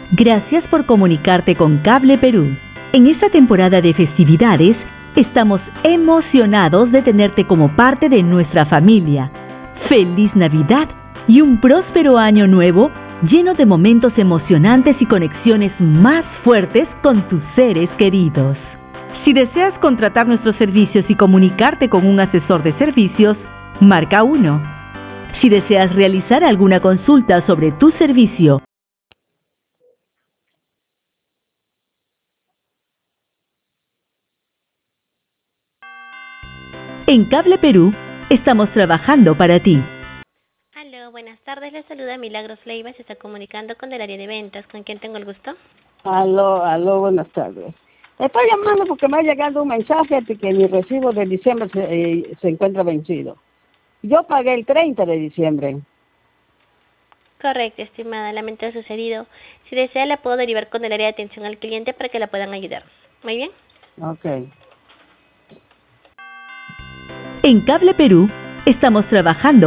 Gracias por comunicarte con Cable Perú. En esta temporada de festividades, estamos emocionados de tenerte como parte de nuestra familia. ¡Feliz Navidad y un próspero año nuevo lleno de momentos emocionantes y conexiones más fuertes con tus seres queridos! Si deseas contratar nuestros servicios y comunicarte con un asesor de servicios, marca 1. Si deseas realizar alguna consulta sobre tu servicio, en Cable Perú, estamos trabajando para ti. Aló, buenas tardes, le saluda Milagros Leiva, se está comunicando con el área de ventas. ¿Con quién tengo el gusto? Aló, buenas tardes. Estoy llamando porque me ha llegado un mensaje de que mi recibo de diciembre se encuentra vencido. Yo pagué el 30 de diciembre. Correcto, estimada, lamento lo sucedido. Si desea, la puedo derivar con el área de atención al cliente para que la puedan ayudar. Muy bien. Ok. En Cable Perú, estamos trabajando